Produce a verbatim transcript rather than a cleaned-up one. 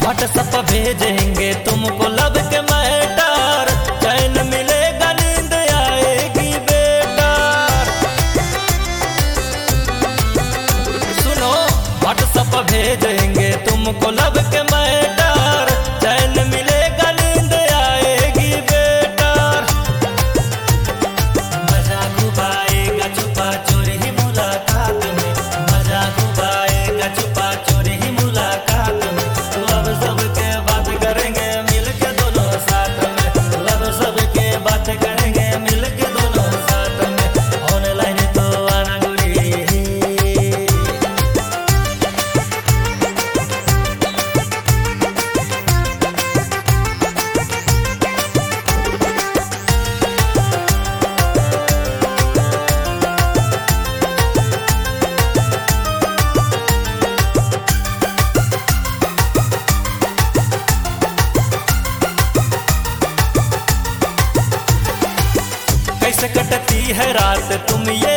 WhatsApp भेजेंगे तुमको लब के मैटर, चैन मिलेगा नींद आएगी बेटर। सुनो व्हाट्सएप भेजेंगे तुमको लब के मैटर, चैन मिलेगा नींद आएगी बेटर। मजा खूब आएगा छुपा चोरी मुलाकात में, मजा खूब आएगा छुपा चोरी मुलाकात में। लब सबके बात करेंगे मिलके दोनों साथ में, लब सबके बात करेंगे मिलके दोनों साथ में। ऑनलाइन तो आना गोरी, कैसे कटती है रात तुम ये